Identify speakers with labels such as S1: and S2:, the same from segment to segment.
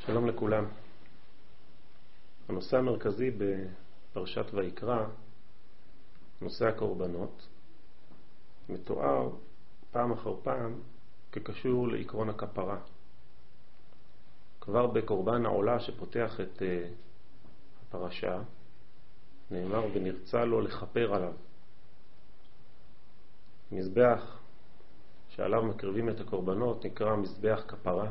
S1: שלום לכולם. הנושא המרכזי בפרשת ויקרא, נושא הקורבנות, מתואר פעם אחר פעם כקשור לעקרון הכפרה. כבר בקורבן העולה שפותח את הפרשה, נאמר ונרצה לו לכפר עליו. מזבח שעליו מקרבים את הקורבנות נקרא מזבח כפרה.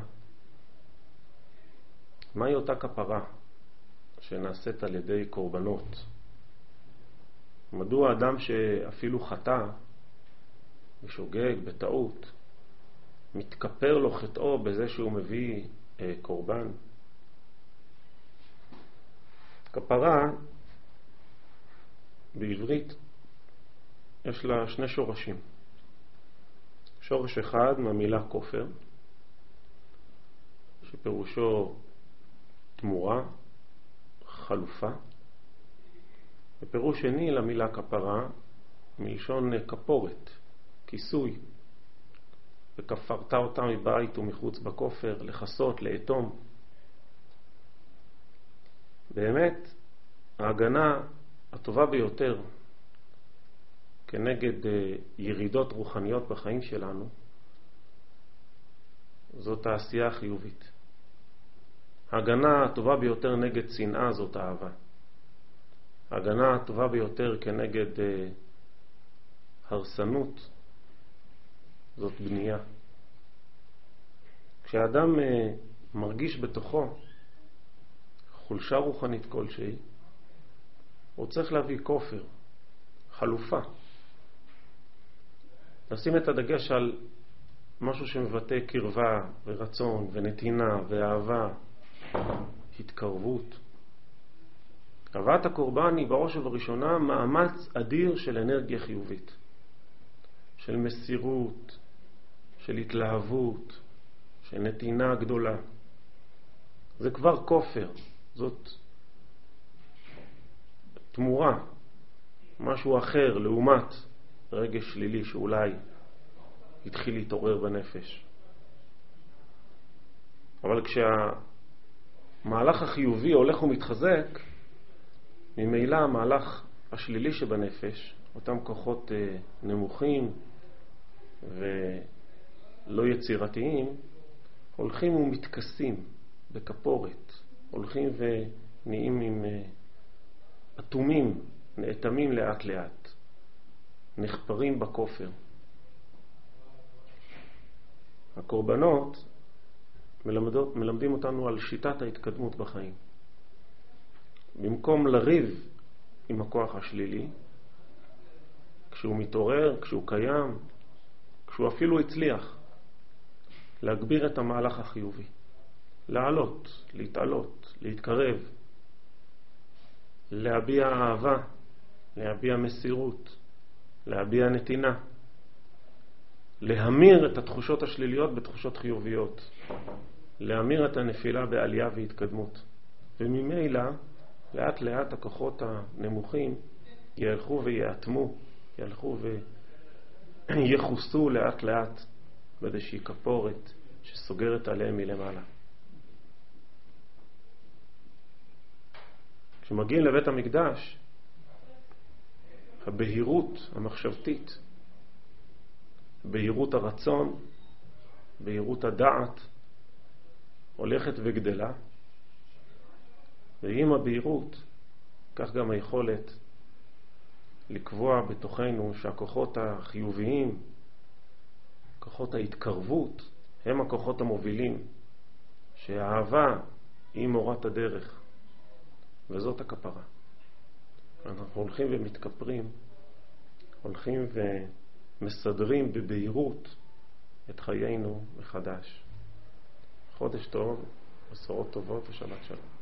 S1: מהי אותה כפרה שנעשית על ידי קורבנות? מדוע אדם שאפילו חטא ושוגג בטעות מתכפר לו חטאו בזה שהוא מביא קורבן? כפרה בעברית יש לה שני שורשים. שורש אחד מהמילה כופר, שפירושו תמורה, חלופה, ופירוש שני למילה כפרה מלשון כפורת, כיסוי, וכפרת אותה מבית ומחוץ בכופר, לחסות, לאטום. באמת ההגנה הטובה ביותר כנגד ירידות רוחניות בחיים שלנו זאת העשייה החיובית. ההגנה הטובה ביותר נגד שנאה זאת אהבה. ההגנה הטובה ביותר כנגד הרסנות זאת בנייה. כשאדם מרגיש בתוכו חולשה רוחנית כלשהי, הוא צריך להביא כופר, חלופה. לשים את הדגש על משהו שמבטא קרבה ורצון ונתינה ואהבה, התקרבות. הבאת הקורבן היא בראש ובראשונה מאמץ אדיר של אנרגיה חיובית, של מסירות, של התלהבות, של נתינה גדולה. זה כבר כופר, זאת תמורה, משהו אחר לעומת רגש שלילי שאולי התחיל להתעורר בנפש. אבל כשהמהלך החיובי הולך ומתחזק, ממילא המהלך השלילי שבנפש, אותם כוחות נמוכים ולא יצירתיים, הולכים ומתכסים בכפורת, הולכים ונהיים עם אטומים, נאטמים לאט לאט, נחפרים בכופר. הקורבנות מלמדים אותנו על שיטת ההתקדמות בחיים. במקום לריב עם הכוח השלילי, כשהוא מתעורר, כשהוא קיים, כשהוא אפילו הצליח, להגביר את המהלך החיובי, לעלות, להתעלות, להתקרב, להביע אהבה, להביע מסירות, להביע נתינה, להמיר את התחושות השליליות בתחושות חיוביות, להמיר את הנפילה בעלייה והתקדמות. וממילא לאט לאט הכוחות הנמוכים ילכו ויעתמו, ילכו ויחוסו לאט לאט באיזושהי כפורת שסוגרת עליהם מלמעלה. כשמגיעים לבית המקדש, הבהירות המחשבתית, בהירות הרצון, בהירות הדעת הולכת וגדלה, ועם הבהירות כך גם היכולת לקבוע בתוכנו שהכוחות החיוביים, כוחות ההתקרבות, הם הכוחות המובילים, שהאהבה היא מורת הדרך, וזאת הכפרה. אנחנו הולכים ומתכפרים, הולכים ומסדרים בבהירות את חיינו מחדש. חודש טוב, בשורות טובות ושבת שלום.